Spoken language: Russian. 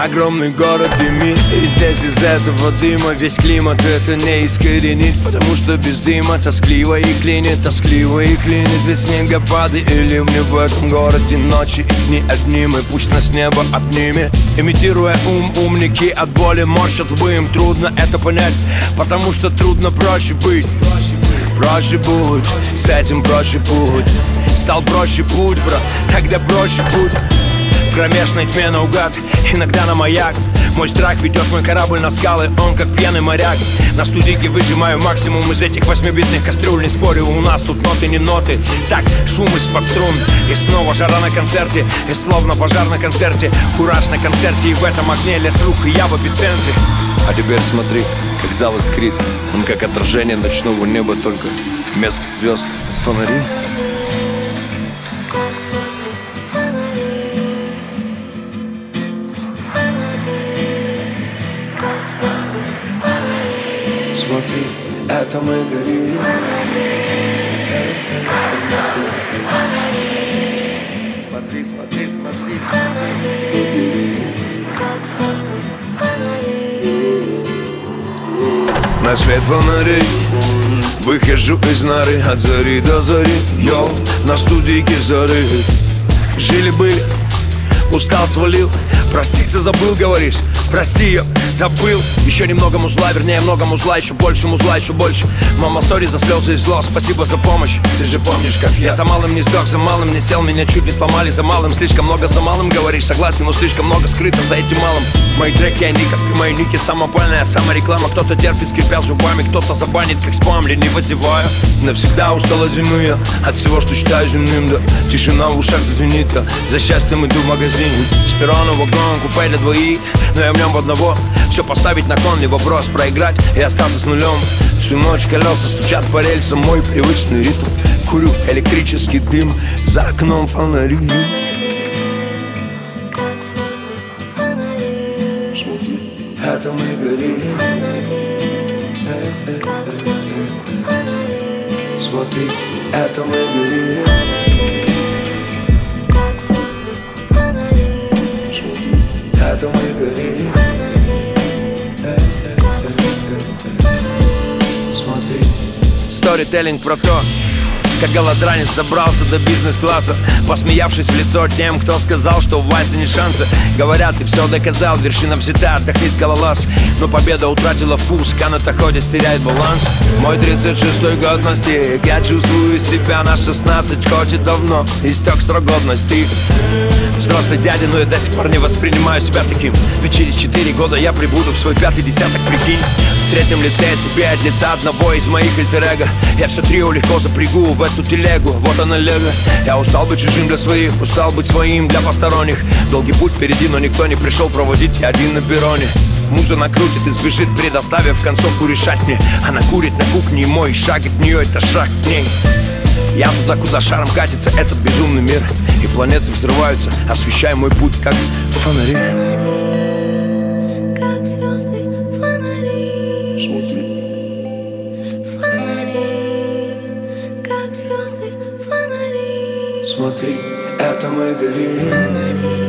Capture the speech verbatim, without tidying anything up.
Огромный город дымит, и здесь из этого дыма весь климат это не искоренить, потому что без дыма тоскливо и клинит, тоскливо и клинит. Ведь снегопады и ливни в этом городе, ночи и дни одни, мы пусть нас небо обнимет. Имитируя ум, умники от боли морщат лбы, им трудно это понять, потому что трудно проще быть. Проще будь, с этим проще путь. Стал проще путь, брат, тогда проще путь. В кромешной тьме наугад, иногда на маяк. Мой страх ведет мой корабль на скалы, он как пьяный моряк. На студийке выжимаю максимум из этих восьмибитных кастрюль. Не спорю, у нас тут ноты не ноты, так, шум из-под струн. И снова жара на концерте, и словно пожар на концерте. Кураж на концерте, и в этом огне лес рук, и я в эпицентре. А теперь смотри, как зал искрит, он как отражение ночного неба, только вместо звезд фонари. Смотри, это мы горим. Смотри, смотри, смотри. На свет фонарей выхожу из норы от зари до зари. Йоу, на студийке зары. Жили-были, устал, свалил. Проститься забыл, говоришь? Прости, я забыл. Еще немного музла, вернее много музла. Еще больше музла, еще больше. Мама, сори за слезы и зло, спасибо за помощь. Ты же помнишь, как я за малым не сдох, за малым не сел. Меня чуть не сломали, за малым слишком много, за малым говоришь. Согласен, но слишком много скрыто за этим малым. Мои треки, они как и мои ники, самопальная самореклама. Кто-то терпит, скрипя зубами, кто-то забанит, как спам, лениво зевая. Навсегда устала зимы я от всего, что считаю земным, да. Тишина в ушах зазвенит, да. За счастьем иду в магазин. С перрона вагон, купе для двоих, но я в нем в одного. Все поставить на кон, не вопрос проиграть и остаться с нулем. Всю ночь колеса стучат по рельсам, мой привычный ритм. Курю электрический дым, за окном фонари. Это мы горим. Смотри, это мы горим. Это мы горим. Смотри. Сторителлинг про то, как голодранец добрался до бизнес-класса, посмеявшись в лицо тем, кто сказал, что у Васи нет шанса. Говорят, ты все доказал, вершина взята, отдохни, скалолаз. Но победа утратила вкус, канатоходец теряет баланс. Мой тридцать шестой год на стик, я чувствую себя на шестнадцать, хоть и давно истек срок годности. Взрослый дядя, но я до сих пор не воспринимаю себя таким. Ведь через четыре года я прибуду в свой пятый десяток, прикинь. В третьем лице я себе от лица одного из моих альтер-эго. Я все трио легко запрягу в эту телегу, вот она лего. Я устал быть чужим для своих, устал быть своим для посторонних. Долгий путь впереди, но никто не пришел проводить, я один на перроне. Муза накрутит и сбежит, предоставив концовку решать мне. Она курит на кухне, и мой шаг от нее — это шаг к ней. Я туда, куда шаром катится этот безумный мир, и планеты взрываются, освещая мой путь, как фонари. Фонари, как звезды, фонари. Смотри. Фонари, как звезды, фонари. Смотри, это мы горим. Фонари.